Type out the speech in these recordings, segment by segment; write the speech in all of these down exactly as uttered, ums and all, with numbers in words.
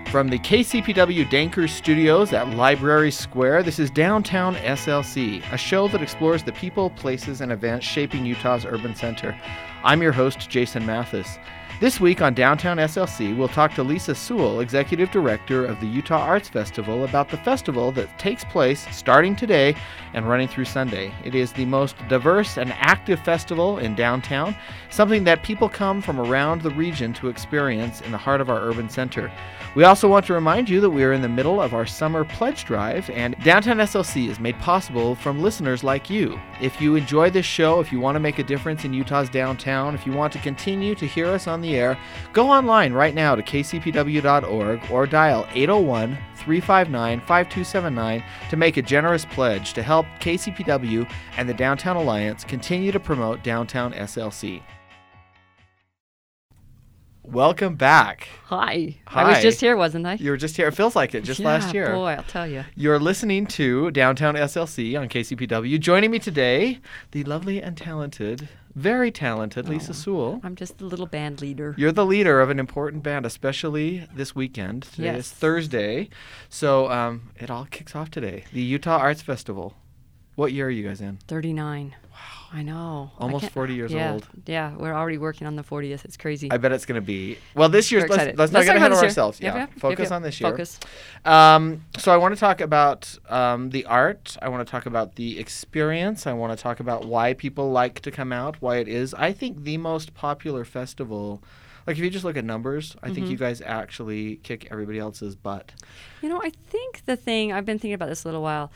From the K C P W Dankers Studios at Library Square, this is Downtown S L C, a show that explores the people, places, and events shaping Utah's urban center. I'm your host, Jason Mathis. This week on Downtown S L C, we'll talk to Lisa Sewell, Executive Director of the Utah Arts Festival, about the festival that takes place starting today and running through Sunday. It is the most diverse and active festival in downtown, something that people come from around the region to experience in the heart of our urban center. We also want to remind you that we are in the middle of our summer pledge drive, and Downtown S L C is made possible from listeners like you. If you enjoy this show, if you want to make a difference in Utah's downtown, if you want to continue to hear us on the air, go online right now to k c p w dot org or dial eight oh one, three five nine, five two seven nine to make a generous pledge to help K C P W and the Downtown Alliance continue to promote Downtown S L C. Welcome back. Hi. Hi. I was just here, wasn't I? You were just here. It feels like it, just yeah, last year. boy, I'll tell you. You're listening to Downtown S L C on K C P W. Joining me today, the lovely and talented, very talented Lisa Oh, Sewell. I'm just the little band leader. You're the leader of an important band, especially this weekend. Today Yes. is Thursday, so um, it all kicks off today. The Utah Arts Festival. What year are you guys in? thirty-nine. Wow. I know. Almost I can't- forty years yeah, old. Yeah, we're already working on the fortieth. It's crazy. I bet it's going to be. Well, this year's. We're Let's, excited. let's not Let's get talk ahead about of this year. ourselves. Yep, Yeah, yep, yep, focus yep. on this year. Focus. Um, so I want to talk about um, the art. I want to talk about the experience. I want to talk about why people like to come out. Why it is, I think, the most popular festival. Like if you just look at numbers, I think Mhm. you guys actually kick everybody else's butt. You know, I think the thing, I've been thinking about this a little while.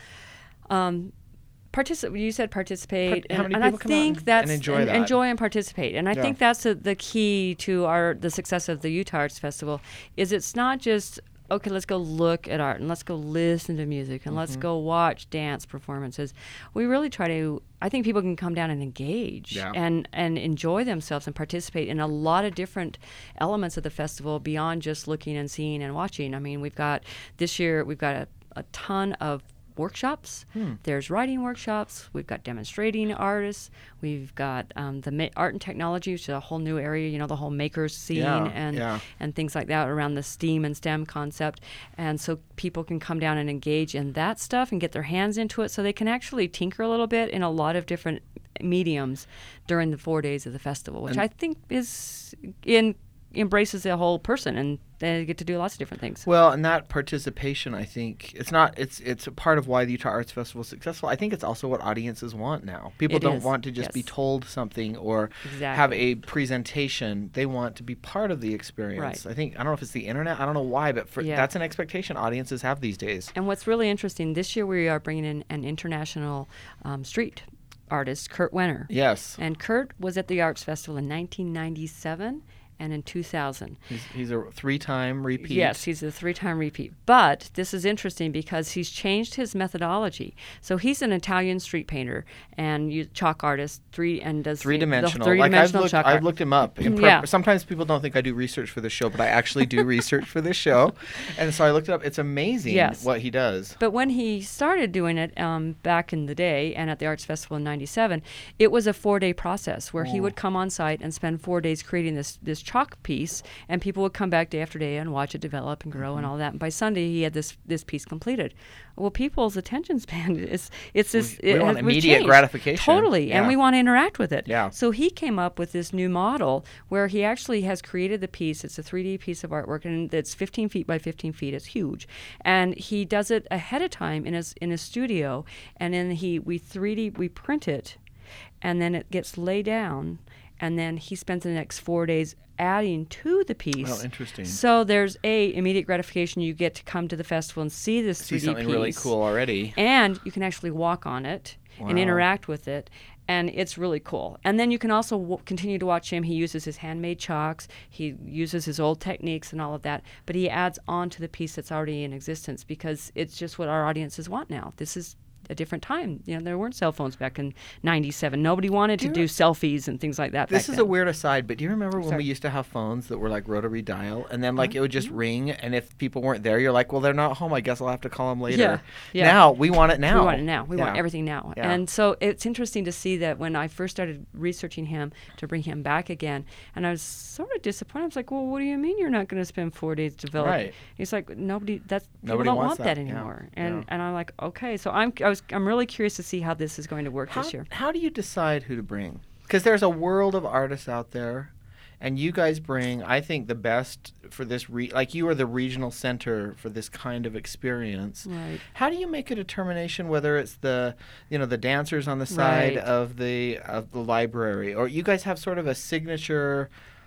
Um, Participate. You said participate, Part- how and, many and people I come out think and- that's and enjoy and that? enjoy and participate. And I Yeah. think that's a, the key to our the success of the Utah Arts Festival. Is it's not just okay, let's go look at art and let's go listen to music and let's Mhm. go watch dance performances. We really try to. I think people can come down and engage Yeah. and and enjoy themselves and participate in a lot of different elements of the festival beyond just looking and seeing and watching. I mean, we've got this year we've got a, a ton of workshops. Hmm. There's writing workshops. We've got demonstrating artists. We've got um, the ma- art and technology, which is a whole new area. You know, the whole makers scene Yeah, and yeah. and things like that around the STEAM and STEM concept. And so people can come down and engage in that stuff and get their hands into it, so they can actually tinker a little bit in a lot of different mediums during the four days of the festival, which And- I think is in embraces the whole person, and they get to do lots of different things. Well, and that participation, I think, it's not. It's it's a part of why the Utah Arts Festival is successful. I think it's also what audiences want now. People It don't is, want to just be yes. told something or Exactly. have a presentation. They want to be part of the experience. Right. I think I don't know if it's the internet. I don't know why, but for, Yeah. that's an expectation audiences have these days. And what's really interesting, this year we are bringing in an international um, street artist, Kurt Wenner. Yes, And Kurt was at the Arts Festival in nineteen ninety-seven and in two thousand. he's, he's a three-time repeat. Yes, he's a three-time repeat. But this is interesting because he's changed his methodology. So he's an Italian street painter and you, chalk artist, three and does the- Three-dimensional. The, like I've three-dimensional looked, chalk I've art. looked him up. In prep- Yeah. Sometimes people don't think I do research for this show, but I actually do research for this show, and so I looked it up. It's amazing Yes. what he does. But when he started doing it um, back in the day and at the Arts Festival in ninety-seven, it was a four-day process where he Oh. would come on site and spend four days creating this this chalk piece, and people would come back day after day and watch it develop and grow Mm-hmm. and all that. And by Sunday, he had this this piece completed. Well, people's attention span is it's this We- we it want has, we've immediate changed. gratification. Totally, and Yeah. we want to interact with it. Yeah. So he came up with this new model where he actually has created the piece. It's a three D piece of artwork, and it's fifteen feet by fifteen feet. It's huge, and he does it ahead of time in his in his studio, and then he we three D we print it, and then it gets laid down, and then he spends the next four days adding to the piece. Oh, interesting. So there's a immediate gratification. You get to come to the festival and see this See three D something piece, really cool already. and you can actually walk on it and Wow. interact with it, and it's really cool. And then you can also w- continue to watch him. He uses his handmade chalks, he uses his old techniques and all of that, but he adds on to the piece that's already in existence because it's just what our audiences want now. This is a different time. You know, there weren't cell phones back in ninety-seven. Nobody wanted to do selfies and things like that. This back is then. a weird aside, but do you remember when Sorry. we used to have phones that were like rotary dial, and then like Uh-huh. it would just ring, and if people weren't there, you're like, well, they're not home. I guess I'll have to call them later. Yeah, yeah. Now we want it now. We want it now. We want Yeah. everything now. Yeah. And so it's interesting to see that when I first started researching him to bring him back again, and I was sort of disappointed. I was like, well, what do you mean you're not going to spend four days developing? Right. He's like, nobody, that's, Nobody people don't wants want that, that. Yeah. anymore. And Yeah. and I'm like, okay. So I'm, I was, I'm really curious to see how this is going to work How, this year. how do you decide who to bring? Because there's a world of artists out there, and you guys bring, I think, the best for this. Re- like you are the regional center for this kind of experience. Right. How do you make a determination whether it's the, you know, the dancers on the side Right. of the of the library, or you guys have sort of a signature,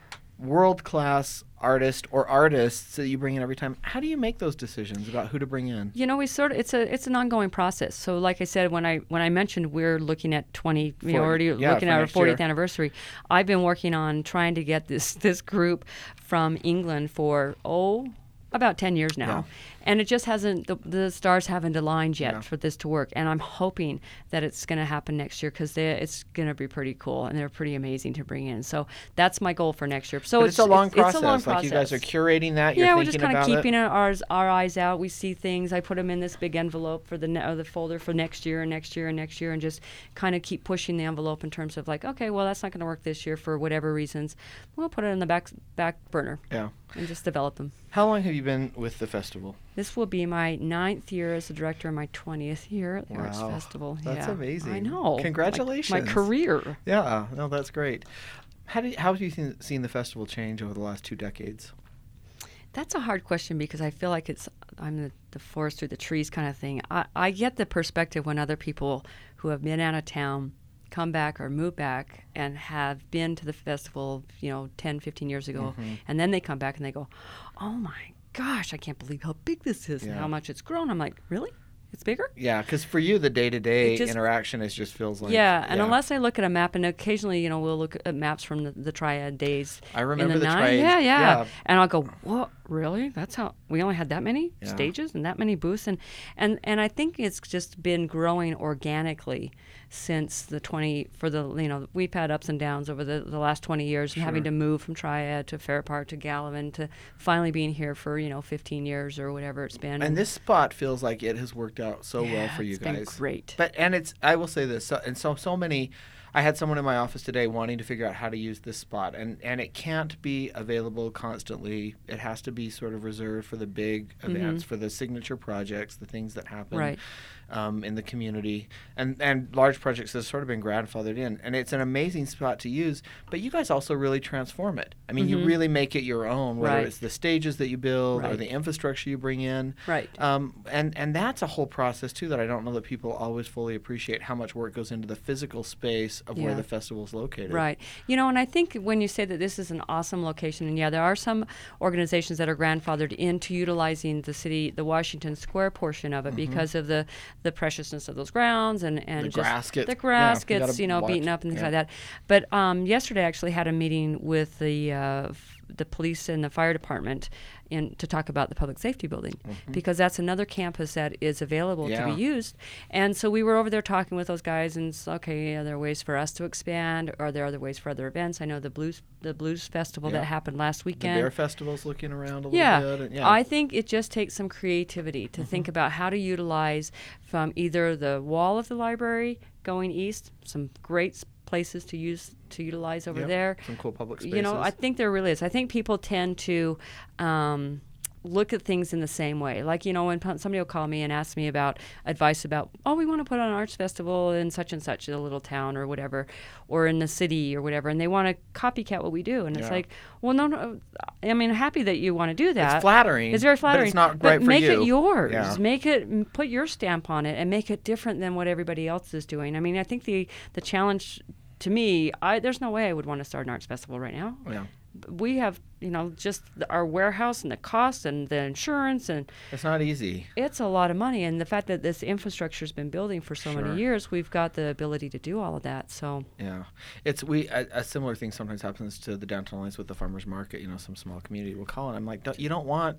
world class artist or artists that you bring in every time? How do you make those decisions about who to bring in? You know, we sort of it's a it's an ongoing process. So, like I said, when I when I mentioned we're looking at twenty, you know, forty already yeah, looking for at our next fortieth year. anniversary, I've been working on trying to get this this group from England for oh about ten years now. Yeah. And it just hasn't, the, the stars haven't aligned yet Yeah. for this to work. And I'm hoping that it's going to happen next year because it's going to be pretty cool and they're pretty amazing to bring in. So that's my goal for next year. So But it's, a long process. It's a long like process. you guys are curating that. You're Yeah, we're thinking just kind of about keeping it. our, our eyes out. We see things. I put them in this big envelope for the ne- or the folder for next year and next year and next year, and just kind of keep pushing the envelope in terms of like, okay, well that's not going to work this year for whatever reasons. We'll put it in the back back burner Yeah. and just develop them. How long have you been with the festival? This will be my ninth year as a director and my twentieth year at the Arts Wow. Festival. That's yeah. amazing. I know. Like, Congratulations. my career. Yeah, no, that's great. How do you, how have you seen, seen the festival change over the last two decades? That's a hard question because I feel like it's I'm the, the forest through the trees kind of thing. I, I get the perspective when other people who have been out of town come back or move back and have been to the festival, you know, ten, fifteen years ago, Mhm. and then they come back and they go, oh my gosh, I can't believe how big this is and Yeah. how much it's grown. I'm like, really? It's bigger? Yeah, because for you, the day-to-day It just- interaction is just feels like... yeah, and unless I look at a map, and occasionally, you know, we'll look at maps from the, the Triad days. I in remember the, the nine- Triad. Yeah, yeah, Yeah. And I'll go, what? Really? That's how we only had that many Yeah. stages and that many booths, and and and I think it's just been growing organically since the twenty for the you know we've had ups and downs over the, the last twenty years, and having Sure. to move from Triad to Fair Park to Gallivan to finally being here for you know fifteen years or whatever it's been. And this spot feels like it has worked out so well Yeah, for you it's been guys. great. But and it's I will say this, so, and so so many. I had someone in my office today wanting to figure out how to use this spot, and and it can't be available constantly. It has to be sort of reserved for the big events, for the signature projects, the things that happen. Right. Um, in the community, and and large projects that have sort of been grandfathered in, and it's an amazing spot to use. But you guys also really transform it. I mean, you Mhm. really make it your own, whether Right. it's the stages that you build or Right. the infrastructure you bring in. Right. Um, and and that's a whole process too that I don't know that people always fully appreciate how much work goes into the physical space of where Yeah. the festival is located. Right. You know, and I think when you say that this is an awesome location, and yeah, there are some organizations that are grandfathered into utilizing the city, the Washington Square portion of it because of the, the preciousness of those grounds and, and The just grass gets- the yeah, grass you gets, gotta you know, watch- beaten up and things yeah. like that. But um, yesterday I actually had a meeting with the uh, f- the police and the fire department in to talk about the public safety building because that's another campus that is available Yeah. to be used. And so we were over there talking with those guys and it's, okay, are there ways for us to expand? Are there other ways for other events? I know the blues the blues festival Yeah. that happened last The weekend. Bear Festival's looking around a little Yeah. bit. And, yeah. I think it just takes some creativity to think about how to utilize from either the wall of the library going east, some great s- places to use to utilize over Yep. there. Some cool public spaces. You know, I think there really is. I think people tend to um, look at things in the same way. Like, you know, when p- somebody will call me and ask me about advice about, oh, we want to put on an arts festival in such and such a little town or whatever, or in the city or whatever, and they want to copycat what we do. And it's Yeah. like, well, no, no. I mean, happy that you want to do that. It's flattering. It's very flattering. But it's not but right for make you. it yours. Yeah. Make it, m- put your stamp on it and make it different than what everybody else is doing. I mean, I think the, the challenge to me, I, there's no way I would want to start an arts festival right now. Yeah. We have, you know, just the, our warehouse and the cost and the insurance, and It's not easy. it's a lot of money. And the fact that this infrastructure has been building for so Sure. many years, we've got the ability to do all of that. So, Yeah, it's we a, a similar thing sometimes happens to the downtown lines with the farmers market. You know, some small community will call and I'm like, don't, you don't want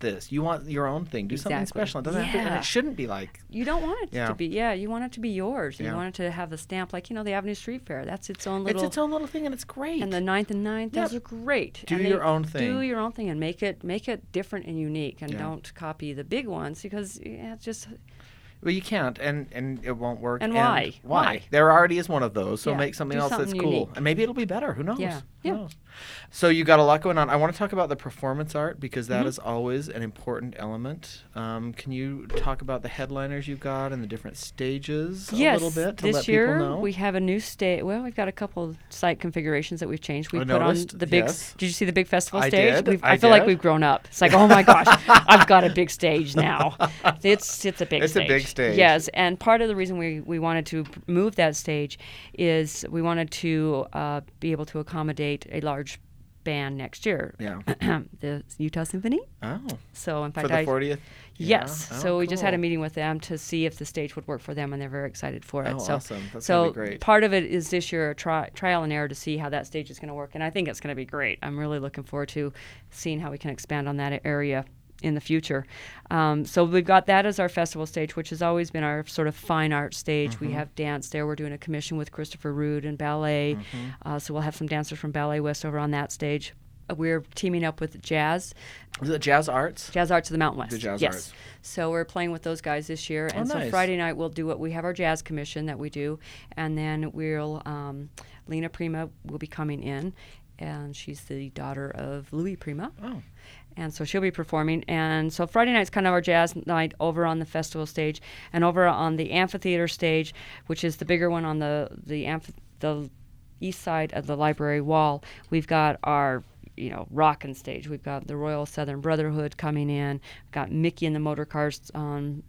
this. You want your own thing. Do something Exactly. special. It doesn't have to, and Yeah. it shouldn't be like. You don't want it Yeah. to be, yeah, you want it to be yours. You Yeah. want it to have a stamp like, you know, the Avenue Street Fair. That's its own little. It's its own little thing, and it's great. And the ninth and ninth, those Yep. are great. Do And they- your own thing. Do your own thing and make it make it different and unique, and Yeah. don't copy the big ones because yeah, it's just Well, you can't, and, and it won't work. And why? Why? Why? There already is one of those, so Yeah, make something do else something that's cool. unique. And maybe it'll be better. Who knows? Yeah, Who yeah. knows? So you got a lot going on. I want to talk about the performance art because that Mhm. is always an important element. Um, can you talk about the headliners you've got and the different stages yes. a little bit to this let year people know? we have a new stage. Well, we've got a couple of site configurations that we've changed. We I put noticed, on the big. yes. Did you see the big festival I stage? did, We've, I feel like did. we've grown up. It's like, oh my gosh, I've got a big stage now. It's it's a big It's a stage. big stage. Yes, and part of the reason we we wanted to p- move that stage is we wanted to uh, be able to accommodate a large band next year. Yeah. The Utah Symphony. Oh. So in For fact, the I fortieth? yes. Yeah? So Oh, we just had a cool. meeting with them to see if the stage would work for them, and they're very excited for it. Oh, so awesome. That's so gonna be great. part of it is this year a tri- trial and error to see how that stage is going to work, and I think it's going to be great. I'm really looking forward to seeing how we can expand on that area in the future. Um, so we've got that as our festival stage, which has always been our sort of fine art stage. Mm-hmm. We have dance there. We're doing a commission with Christopher Rood and ballet. Mm-hmm. Uh, so we'll have some dancers from Ballet West over on that stage. Uh, We're teaming up with jazz, Was it Jazz Arts? Jazz Arts of the Mountain West. The Jazz yes. Arts. So we're playing with those guys this year. Oh, And so nice. Friday night we'll do what we have our jazz commission that we do. And then we'll, um, Lena Prima will be coming in. And she's the daughter of Louis Prima. Oh. And so she'll be performing. And so Friday night's kind of our jazz night over on the festival stage. And over on the amphitheater stage, which is the bigger one on the, the, amph- the east side of the library wall, we've got our you know, rockin' stage. We've got the Royal Southern Brotherhood coming in. We've got Mickey and the Motor Cars on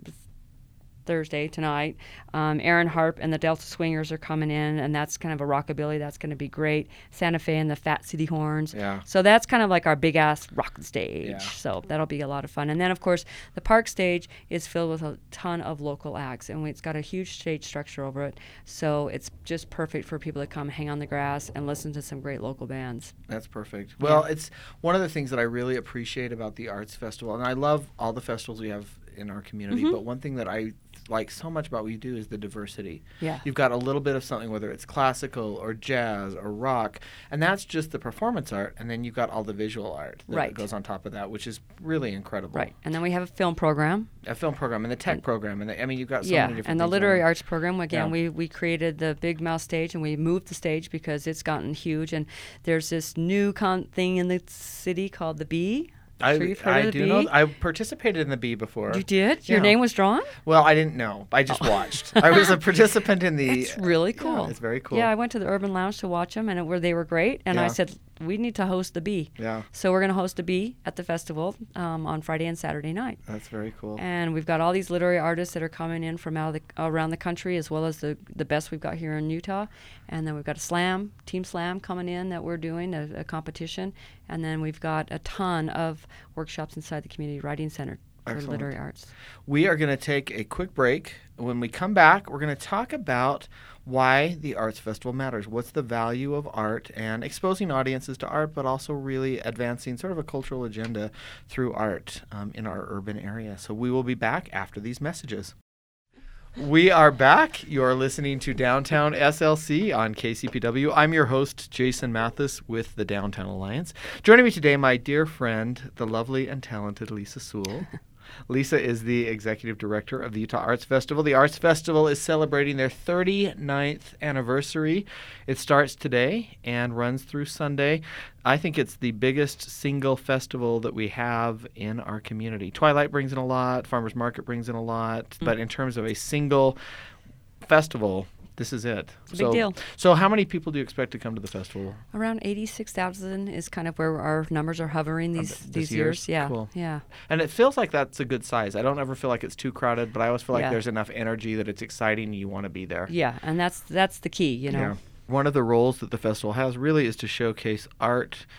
Thursday tonight. Um, Aaron Harp and the Delta Swingers are coming in, and that's kind of a rockabilly. That's going to be great. Santa Fe and the Fat City Horns. Yeah. So that's kind of like our big ass rock stage. Yeah. So that'll be a lot of fun. And then of course the park stage is filled with a ton of local acts, and it's got a huge stage structure over it. So it's just perfect for people to come hang on the grass and listen to some great local bands. That's perfect. Well, it's one of the things that I really appreciate about the Arts Festival, and I love all the festivals we have in our community, Mhm. but one thing that I like so much about what you do is the diversity. Yeah. You've got a little bit of something, whether it's classical or jazz or rock, and that's just the performance art, and then you've got all the visual art that Right. goes on top of that, which is really incredible. Right. And then we have a film program. A film program and the tech program, and the, I mean, you've got so yeah, many different and the things literary going on. arts program again. Yeah. We we created the Big Mouth stage, and we moved the stage because it's gotten huge. And there's this new con- thing in the city called the Bee. I, Sure you've heard I of the do Bee? know. I participated in the Bee before. You did? Your Yeah. name was drawn? Well, I didn't know. I just watched. I was a participant in the. It's really Yeah, cool. it's very cool. Yeah, I went to the Urban Lounge to watch them, and it, were they were great. And I Yeah. said we need to host the Bee. Yeah. So we're going to host a Bee at the festival um, on Friday and Saturday night. That's very cool. And we've got all these literary artists that are coming in from out of the, around the country, as well as the the best we've got here in Utah. And then we've got a slam, Team Slam coming in that we're doing, a, a competition. And then we've got a ton of workshops inside the Community Writing Center for Excellent. literary arts. We are going to take a quick break. When we come back, we're going to talk about why the Arts Festival matters. What's the value of art and exposing audiences to art, but also really advancing sort of a cultural agenda through art um, in our urban area. So we will be back after these messages. We are back. You're listening to Downtown S L C on K C P W. I'm your host, Jason Mathis, with the Downtown Alliance. Joining me today, my dear friend, the lovely and talented Lisa Sewell. Lisa is the executive director of the Utah Arts Festival. The Arts Festival is celebrating their thirty-ninth anniversary. It starts today and runs through Sunday. I think it's the biggest single festival that we have in our community. Twilight brings in a lot, Farmers Market brings in a lot, mm-hmm. but in terms of a single festival, this is it. It's a so, big deal. So how many people do you expect to come to the festival? Around eighty-six thousand is kind of where our numbers are hovering these this these year's? years. Yeah, Cool. yeah. And it feels like that's a good size. I don't ever feel like it's too crowded, but I always feel like Yeah. there's enough energy that it's exciting and you want to be there. Yeah, and that's that's the key, you know. Yeah. One of the roles that the festival has really is to showcase art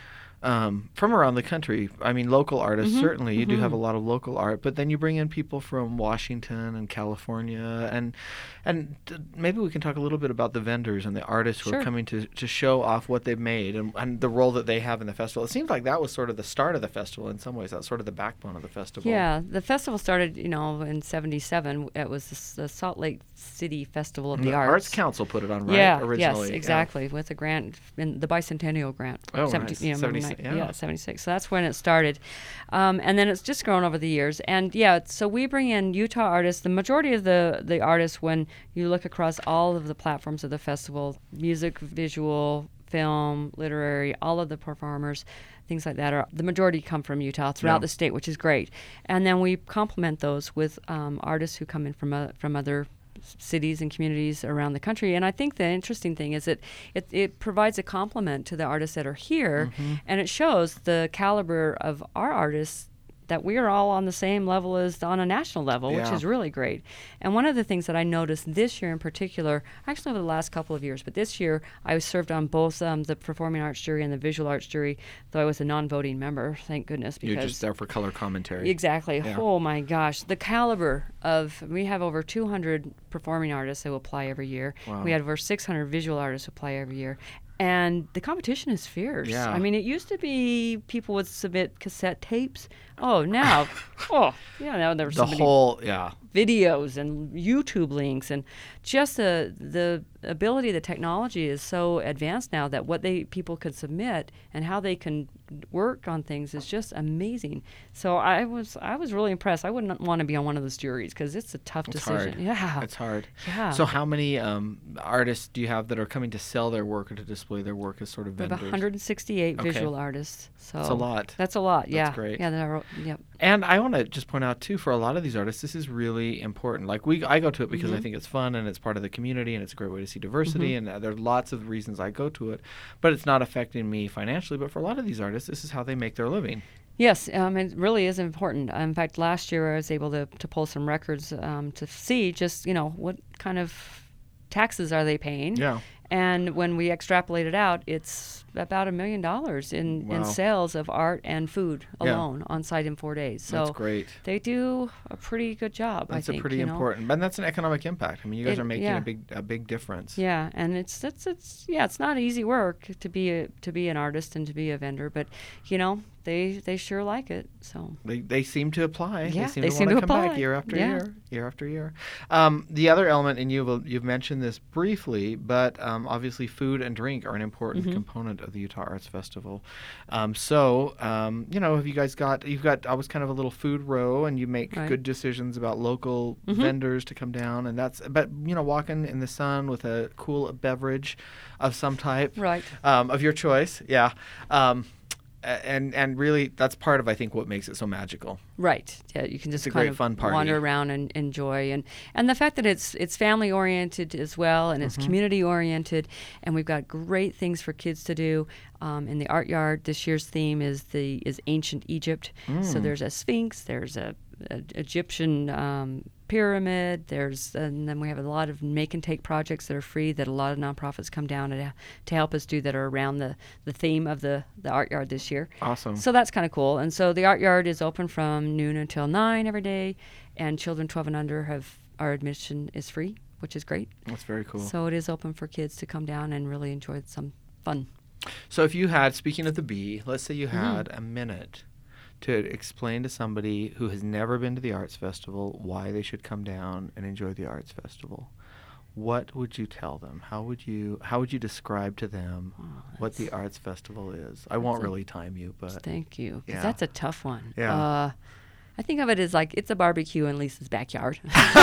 um, from around the country. I mean, local artists, Mm-hmm, certainly. You mm-hmm. do have a lot of local art, but then you bring in people from Washington and California. And and uh, maybe we can talk a little bit about the vendors and the artists who Sure. are coming to, to show off what they've made and, and the role that they have in the festival. It seems like that was sort of the start of the festival in some ways. That's sort of the backbone of the festival. Yeah, the festival started, you know, in seventy-seven. It was the, S- the Salt Lake City Festival of And the, the Arts. Arts Council put it on, right? Yeah, Originally. yes, exactly, with a grant, in the bicentennial grant. Oh, seventy, nice. you know, seventy-six, nine- yeah. seventy-six. So that's when it started. Um, and then it's just grown over the years. And yeah, so we bring in Utah artists. The majority of the, the artists, when you look across all of the platforms of the festival, music, visual, film, literary, all of the performers, things like that, are the majority come from Utah throughout Yeah. the state, which is great. And then we complement those with um, artists who come in from uh, from other cities and communities around the country. And I think the interesting thing is that it, it provides a complement to the artists that are here, Mm-hmm. and it shows the caliber of our artists, that we are all on the same level as on a national level, which Yeah. is really great. And one of the things that I noticed this year in particular, actually over the last couple of years, but this year I was served on both um, the performing arts jury and the visual arts jury, though I was a non-voting member, thank goodness. Because You're just there for color commentary. Exactly. Yeah. Oh my gosh, the caliber of, we have over two hundred performing artists who apply every year. Wow. We have over six hundred visual artists who apply every year. And the competition is fierce. Yeah. I mean, it used to be people would submit cassette tapes. Oh, now, oh, yeah, now there's The so many whole, yeah. videos and YouTube links, and just the the ability of the technology is so advanced now that what they people can submit and how they can work on things is just amazing. So I was I was really impressed. I wouldn't want to be on one of those juries because it's a tough It's decision. hard. Yeah, It's hard. yeah. So how many um, artists do you have that are coming to sell their work or to display their work as sort of we have vendors? one hundred sixty-eight Okay. visual artists. So That's a lot. That's a lot. Yeah. great. Yeah. There are, yep. And I want to just point out too, for a lot of these artists, this is really important. Like we, I go to it because Mm-hmm. I think it's fun and it's part of the community and it's a great way to see diversity. And uh, there are lots of reasons I go to it, but it's not affecting me financially. But for a lot of these artists, this is how they make their living. Yes, um, it really is important. Uh, in fact, last year I was able to, to pull some records um, to see just, you know, what kind of taxes are they paying. Yeah. And when we extrapolate it out, it's about a million dollars in, Wow. in sales of art and food Yeah. alone on site in four days. So That's great. they do a pretty good job, That's I think. a pretty you know? important, but that's an economic impact. I mean, you guys It- are making yeah. a big, a big difference. Yeah, and it's it's it's yeah, it's not easy work to be a, to be an artist and to be a vendor, but you know they they sure like it. So They, they seem to apply. Yeah, they seem they to seem want to come back apply. year after Yeah. year, year after year. Um, the other element, and you've you've mentioned this briefly, but um, obviously food and drink are an important Mhm. component of the Utah Arts Festival. Um, so um, you know, have you guys got you've got always kind of a little food row, and you make Right. good decisions about local Mhm. vendors to come down, and that's but you know walking in the sun with a cool beverage of some type, right. um, of your choice, yeah. Um, a- and and really, that's part of I think what makes it so magical. Right. Yeah, you can just a kind great of fun party. wander around and enjoy, and and the fact that it's it's family oriented as well, and it's Mhm. community oriented, and we've got great things for kids to do. Um, in the art yard, this year's theme is the is ancient Egypt. So Mm. there's a sphinx, there's a, a Egyptian um, pyramid, there's and then we have a lot of make and take projects that are free that a lot of nonprofits come down to to help us do that are around the the theme of the the art yard this year. Awesome. So that's kind of cool. And so the art yard is open from noon until nine every day, and children twelve and under have our admission is free, which is great. That's very cool. So it is open for kids to come down and really enjoy some fun. So if you had, speaking of the bee, let's say you Mm-hmm. had a minute to explain to somebody who has never been to the Arts Festival why they should come down and enjoy the Arts Festival, what would you tell them? How would you how would you describe to them Oh, what the Arts Festival is? I won't really time you, but Thank you. 'Cause yeah. that's a tough one. Yeah. Uh, I think of it as like it's a barbecue in Lisa's backyard.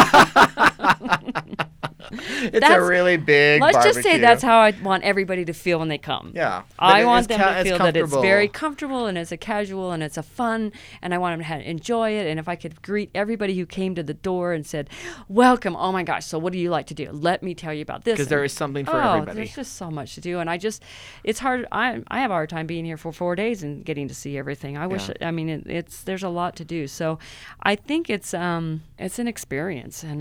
it's a That's- really big Let's just say barbecue. that's how I want everybody to feel when they come. Yeah. But I it want is them ca- to it's feel that it's comfortable. very comfortable and it's a casual and it's a fun, and I want them to ha- enjoy it. And if I could greet everybody who came to the door and said, "Welcome! Oh my gosh! So what do you like to do? Let me tell you about this." Because there is something for oh, everybody. there's just so much to do, and I just, it's hard. I I have a hard time being here for four days and getting to see everything. I wish. Yeah. I mean, it, it's there's a lot to do. So, I think it's um it's an experience, and I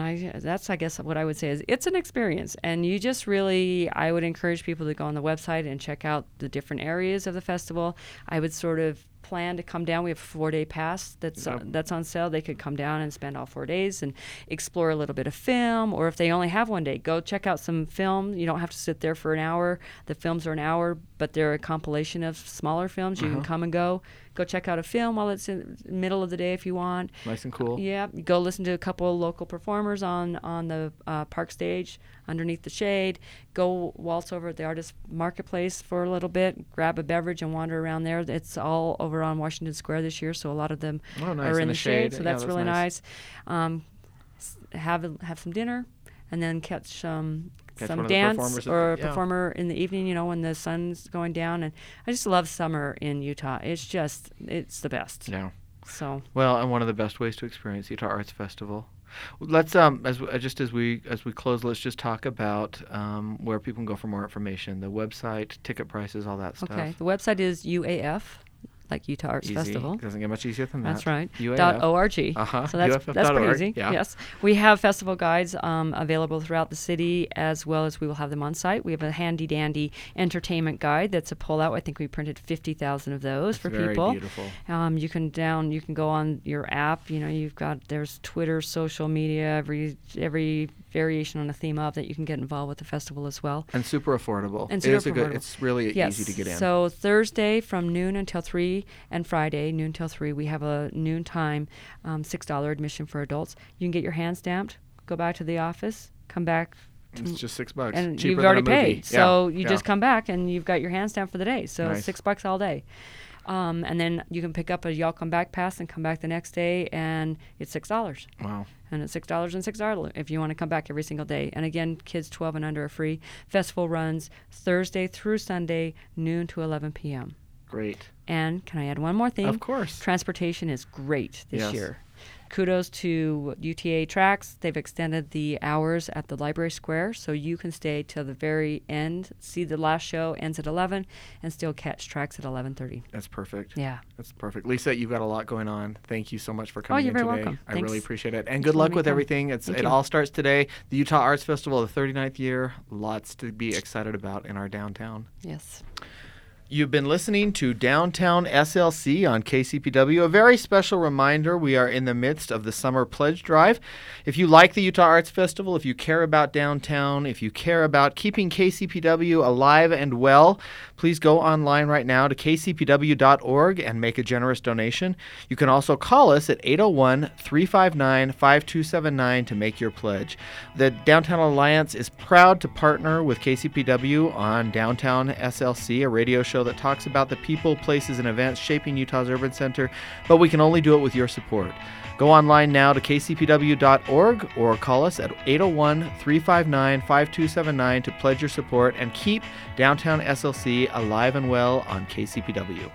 that's, I guess, what I would say is it's an experience. And you just really, I would encourage people to go on the website and check out the different areas of the festival. I would sort of plan to come down. We have a four-day pass that's Yep. uh, that's on sale. They could come down and spend all four days and explore a little bit of film, or if they only have one day, go check out some film. You don't have to sit there for an hour. The films are an hour, but they're a compilation of smaller films. You Uh-huh. can come and go. Go check out a film while it's in the middle of the day if you want. Nice and cool. Yeah, go listen to a couple of local performers on on the uh, park stage underneath the shade. Go waltz over at the artist marketplace for a little bit, grab a beverage and wander around there. It's all over on Washington Square this year, so a lot of them Oh, nice. are in, In the the shade, shade. so Yeah, that's, that's really nice. nice. Um, s- have a, have some dinner, and then catch um, Catch some one of the dance performers at or a the- yeah. performer in the evening. You know, when the sun's going down, and I just love summer in Utah. It's just it's the best. Yeah. So. Well, and one of the best ways to experience Utah Arts Festival. Let's um as w- just as we as we close, let's just talk about um where people can go for more information, the website, ticket prices, all that stuff. Okay. The website is U A F, like Utah Arts Easy. Festival. Doesn't get much easier than that. That's right. U A F. Dot org. Uh-huh. So that's U F F that's dot pretty org. easy. Yeah. Yes. We have festival guides um, available throughout the city, as well as we will have them on site. We have a handy dandy entertainment guide that's a pullout. I think we printed fifty thousand of those That's for very people. beautiful. Um, you can down. You can go on your app. You know, you've got there's Twitter, social media, every every variation on a theme of that you can get involved with the festival as well. And super affordable. And it super is a good. affordable. It's really Yes. easy to get in. So Thursday from noon until three, and Friday noon till three, we have a noon time, um, six dollar admission for adults. You can get your hand stamped, go back to the office, come back, it's just six bucks. and Cheaper you've than already a movie. paid. So Yeah. you Yeah. just come back and you've got your hand stamp for the day. So Nice. six bucks all day. Um, and then you can pick up a y'all come back pass and come back the next day, and it's six dollars. Wow. And it's six dollars and six dollars if you want to come back every single day. And again, kids twelve and under are free. Festival runs Thursday through Sunday, noon to eleven p.m. Great. And can I add one more thing? Of course. Transportation is great this Yes. year. Kudos to U T A Tracks. They've extended the hours at the Library Square, so you can stay till the very end, see the last show ends at eleven, and still catch Tracks at eleven thirty. That's perfect. Yeah. That's perfect. Lisa, you've got a lot going on. Thank you so much for Oh, coming you're in very today. welcome. I Thanks. really appreciate it. And Thanks good for luck letting me with come. everything. It's Thank it you. all starts today. The Utah Arts Festival, the thirty-ninth year. Lots to be excited about in our downtown. Yes. You've been listening to Downtown S L C on K C P W. A very special reminder, we are in the midst of the Summer Pledge Drive. If you like the Utah Arts Festival, if you care about downtown, if you care about keeping K C P W alive and well, please go online right now to k c p w dot org and make a generous donation. You can also call us at eight oh one, three five nine, five two seven nine to make your pledge. The Downtown Alliance is proud to partner with K C P W on Downtown S L C, a radio show that talks about the people, places, and events shaping Utah's urban center, but we can only do it with your support. Go online now to k c p w dot org or call us at eight oh one, three five nine, five two seven nine to pledge your support and keep Downtown S L C alive and well on K C P W.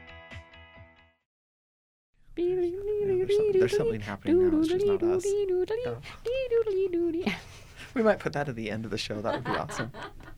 Yeah, there's, some- there's something happening now. It's just not us. We might put that at the end of the show. That would be awesome.